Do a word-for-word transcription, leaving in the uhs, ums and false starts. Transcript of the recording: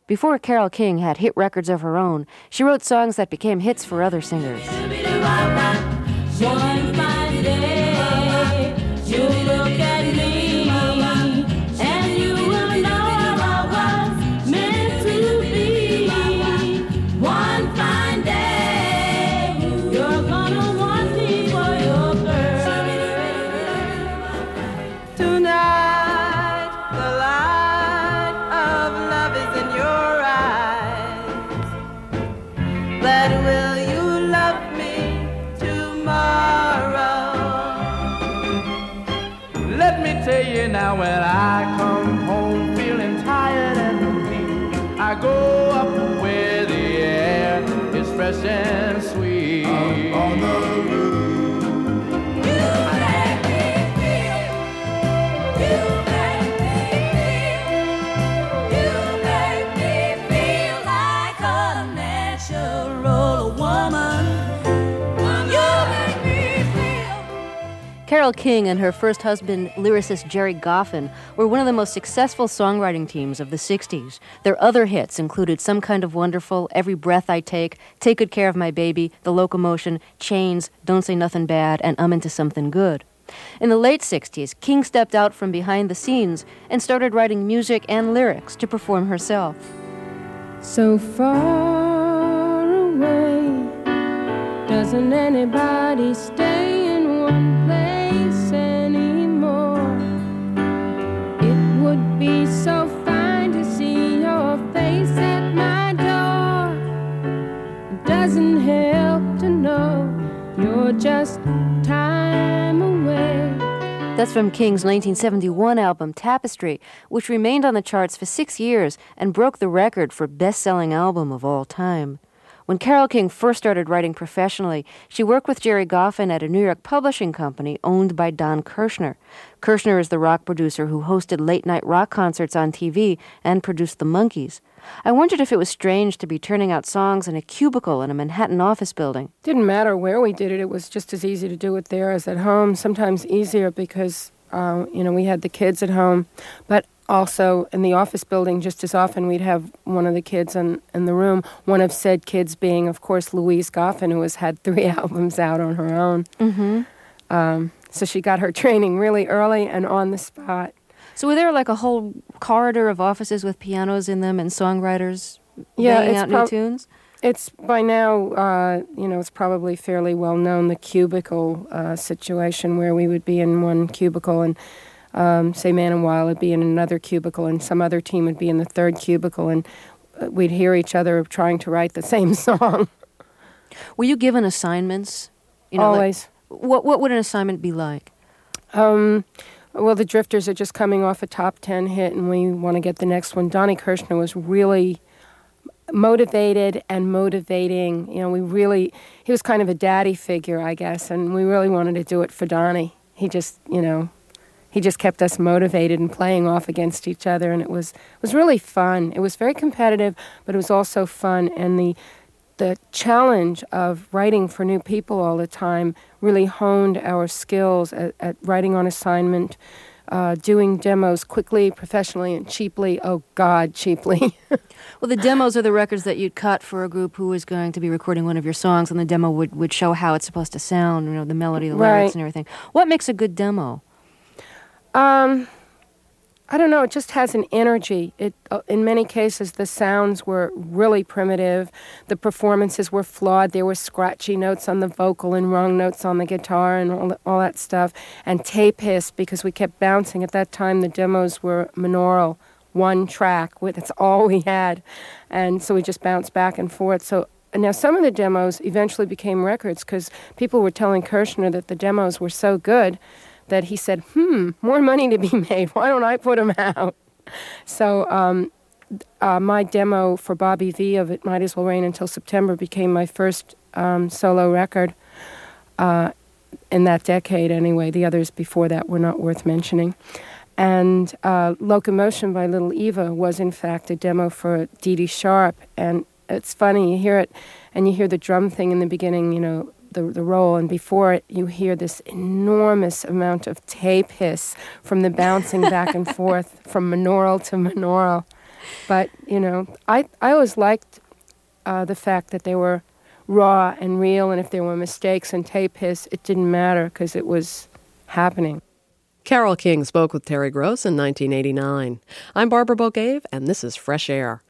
Before Carole King had hit records of her own, she wrote songs that became hits for other singers. Now when I come home feeling tired and weak, I go up where the air is fresh and sweet. Up on the roof. You make me feel, you make me feel, you make me feel like a natural woman. Carole King and her first husband, lyricist Gerry Goffin, were one of the most successful songwriting teams of the sixties. Their other hits included Some Kind of Wonderful, Every Breath I Take, Take Good Care of My Baby, The Locomotion, Chains, Don't Say Nothing Bad, and I'm Into Something Good. In the late sixties, King stepped out from behind the scenes and started writing music and lyrics to perform herself. So far away, doesn't anybody stay in one place anymore? It would be so fine to see your face at my door. It doesn't help to know you're just time away. That's from King's nineteen seventy-one album, Tapestry, which remained on the charts for six years and broke the record for best-selling album of all time. When Carole King first started writing professionally, she worked with Gerry Goffin at a New York publishing company owned by Don Kirshner. Kirshner is the rock producer who hosted late-night rock concerts on T V and produced the Monkees. I wondered if it was strange to be turning out songs in a cubicle in a Manhattan office building. Didn't matter where we did it. It was just as easy to do it there as at home, sometimes easier because, uh, you know, we had the kids at home. But also, in the office building, just as often, we'd have one of the kids in, in the room, one of said kids being, of course, Louise Goffin, who has had three albums out on her own. Mm-hmm. Um, so she got her training really early and on the spot. So were there like a whole corridor of offices with pianos in them and songwriters yeah, banging it's out prob- new tunes? It's by now, uh, you know, it's probably fairly well known, the cubicle uh, situation where we would be in one cubicle and Um, say Man and Wild would be in another cubicle and some other team would be in the third cubicle, and uh, we'd hear each other trying to write the same song. Were you given assignments? You know, Always. Like, what what would an assignment be like? Um, well, the Drifters are just coming off a top ten hit, and we want to get the next one. Donnie Kirshner was really motivated and motivating. You know, we really, he was kind of a daddy figure, I guess, and we really wanted to do it for Donnie. He just, you know... He just kept us motivated and playing off against each other, and it was was really fun. It was very competitive, but it was also fun, and the the challenge of writing for new people all the time really honed our skills at, at writing on assignment, uh, doing demos quickly, professionally, and cheaply. Oh, God, cheaply. Well, the demos are the records that you'd cut for a group who was going to be recording one of your songs, and the demo would, would show how it's supposed to sound, you know, the melody, the lyrics, Right. and everything. What makes a good demo? Um, I don't know. It just has an energy. It, uh, in many cases, the sounds were really primitive. The performances were flawed. There were scratchy notes on the vocal and wrong notes on the guitar and all, all that stuff. And tape hiss, because we kept bouncing. At that time, the demos were monaural, one track. That's all we had. And so we just bounced back and forth. So now some of the demos eventually became records because people were telling Kirshner that the demos were so good that he said, hmm, more money to be made. Why don't I put them out? So um, uh, my demo for Bobby V of It Might As Well Rain Until September became my first um, solo record uh, in that decade anyway. The others before that were not worth mentioning. And uh, Locomotion by Little Eva was, in fact, a demo for Dee Dee Sharp. And it's funny, you hear it, and you hear the drum thing in the beginning, you know, The, the roll, and before it, you hear this enormous amount of tape hiss from the bouncing back and forth from monaural to monaural. But, you know, I, I always liked uh, the fact that they were raw and real, and if there were mistakes in tape hiss, it didn't matter because it was happening. Carole King spoke with Terry Gross in nineteen eighty-nine. I'm Barbara Bogave, and this is Fresh Air.